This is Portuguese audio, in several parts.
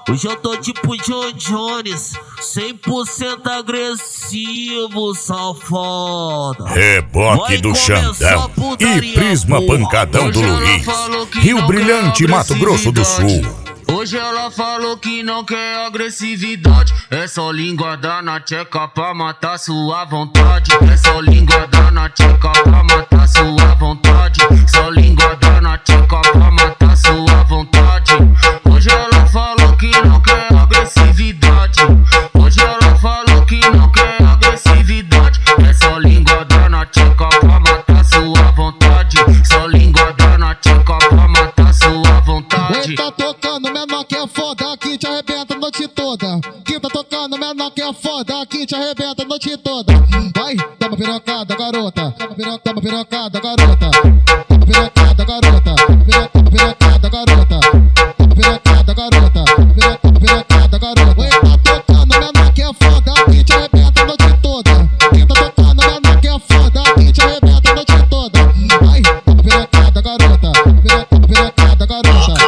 Hoje eu tô tipo John Jones, 100% agressivo, safada. Reboque do Xandão e Prisma Pancadão do Luiz, Rio Brilhante, Mato Grosso do Sul. Hoje ela falou que não quer agressividade. É só linguada na tcheca pra matar sua vontade. É só linguada na tcheca pra matar sua vontade. Só linguada na tcheca pra matar sua vontade. Hoje ela falou que não quer agressividade. Hoje ela falou que não quer agressividade. É só linguada na tcheca pra matar sua vontade. Só linguada na tcheca pra matar sua vontade. Tá tocando menor que é foda, aqui te arrebenta a noite toda. Que tá tocando menor que é foda, aqui te arrebenta a noite toda. Vai, dá uma pirocada, garota. Dá uma pirocada, garota. Dá uma pirocada, garota. Dá uma pirocada, garota. Dá uma pirocada, garota. Dá uma pirocada, garota. Oi, tá tocando menor que é foda, aqui te arrebenta a noite toda. Que tá tocando menor que é foda, aqui te arrebenta a noite toda. Vai, dá uma pirocada, garota. Dá uma pirocada, garota.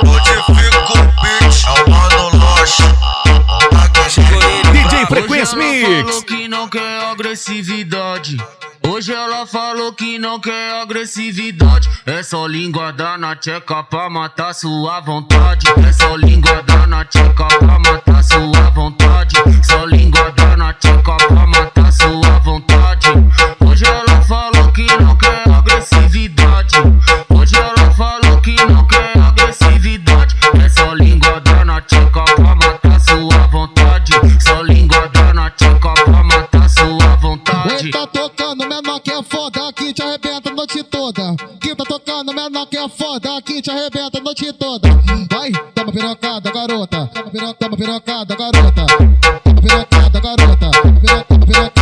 DJ Frequência Mix. Falou que não quer agressividade. Hoje ela falou que não quer agressividade. É só linguada na tcheca pra matar sua vontade. É só linguada na tcheca pra matar sua vontade. Só linguada na tcheca pra matar sua vontade. Hoje ela falou que não quer agressividade. Hoje ela falou que não quer agressividade. É só linguada na tcheca pra matar sua vontade. Só linguada na tcheca pra matar sua vontade. Oi, tá tocando menor que é foda, aqui te arrebenta a noite toda. Que tá tocando menor que é foda, aqui te arrebenta a noite toda. Vai, dá uma pirocada, garota. Dá uma pirocada, garota. Dá uma pirocada, garota. Dá uma pirocada, garota.